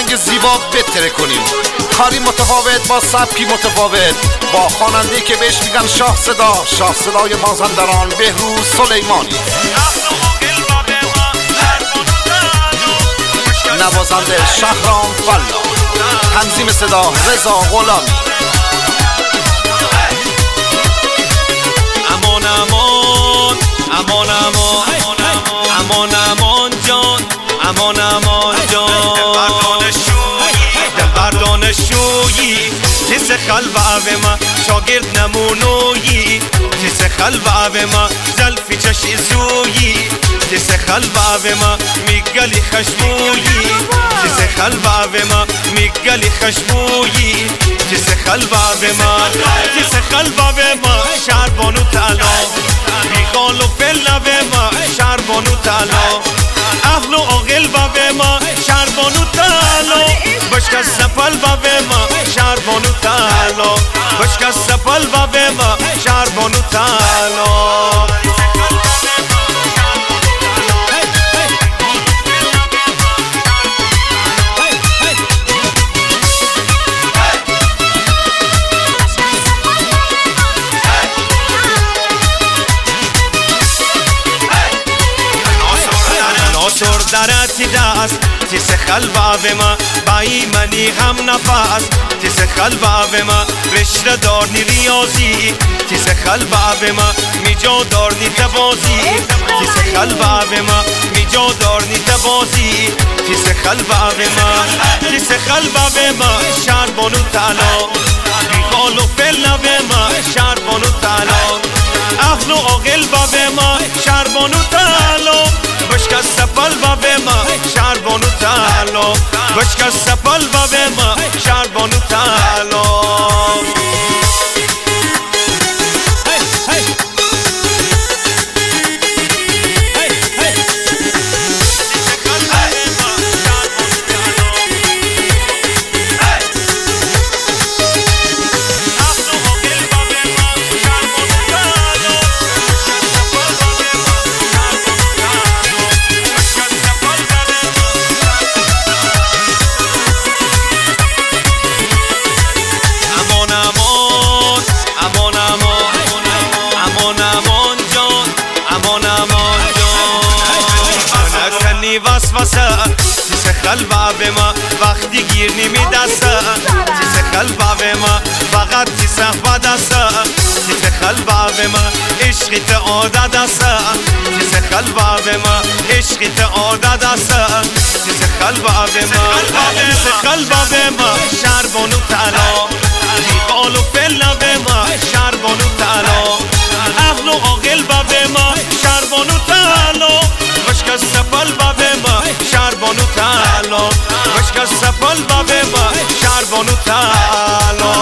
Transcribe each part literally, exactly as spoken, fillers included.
آهنگ زیبا بتره کنیم، کاری متفاوت با سبکی متفاوت، با خواننده‌ای که بهش میگن شاه صدا، شاه صدای مازندران بهروز سلیمانی. نوازنده شهرام فلا، تنظیم صدا رضا غلامی. امان امان امان امان امان امان جان، امان امان جان، دلبر دانشجویی جس خلوه ما شاگرد نمونویی، جس خلوه ما زلفی چشی زویی، جس خلوه ما میگلی خشمویی، جس خلوه ما میگلی خشمویی، جس خلوه ما جس خلوه ما شربانو تلا، بیغال و فلوه ما شربانو تلا، اهل و عاقل بابه ما شربانو تلا، بشک از سپل بابه ما شربانو تلا، بشک از سپل بابه ما شربانو تلا. ناصر درتی دست تیس خلوه ما بایی منی هم نفس، تیس خلوه ما رشته دارنی ریاضی، تیس خلوه ما میجا دارنی تبازی، تیس خلوه ما میجا دارنی تبازی، تیس خلوه ما تیس خلوه ما شربانو تلا، بیغال و فلوه ما شربانو تلا، اهل و عاقل بابه ما شربانو تلا، بشک از سپل بابه ما شربانو تلا، بشک از سپل بابه ما شربانو تلا. وسوسه تیس قلبه ما وقتی گیر نمی دسته، تیس قلبه ما فقط تیس بدسته، تیس قلبه ما عشقیت عادت است، تیس قلبه ما عشقیت عادت است، تیس قلبه ما تیس قلبه ما شربانو تلا، بیغال و فلوه ما شربانو تلا، اهل و عاقل بابه ما شربانو تلا، بشک از سپل بابه ما شربانو تلا، بشک از سپل بابه ما شربانو تلا.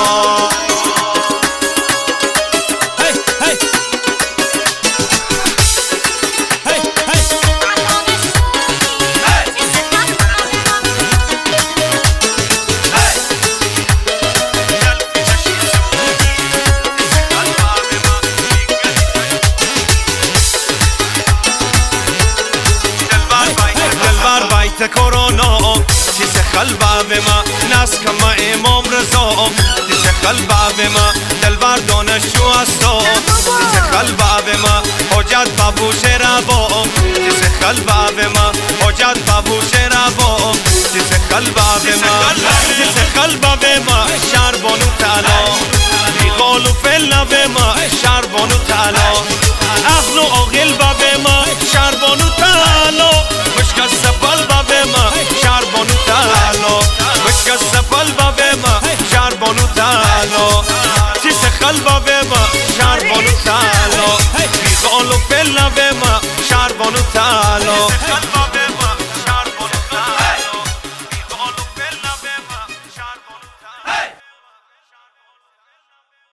کرونا تیس قلبه ما ناس کما امام رضا، تیس قلبه ما دلبر دانشجو استا، تیس قلبه ما حجت بابوش روا، تیس قلبه ما حجت بابوش روا، تیس قلبه ما تیس قلبه ما شربانو تلا، بیغال و فلوه ما شربانو تلا، اهل و عاقل بابه ما شربانو تلا، بشک از سپل بابه ما شربانو تلا، بشک از سپل بابه ما شربانو تلا، تیس قلبه ما شربانو تلا، بیغال و فلوه ما شربانو تلا.